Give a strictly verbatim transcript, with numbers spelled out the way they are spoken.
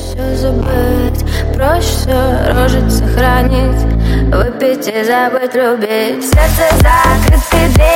все забыть, проще все рожить сохранить, выпить и забыть любить. В сердце закрыты двери.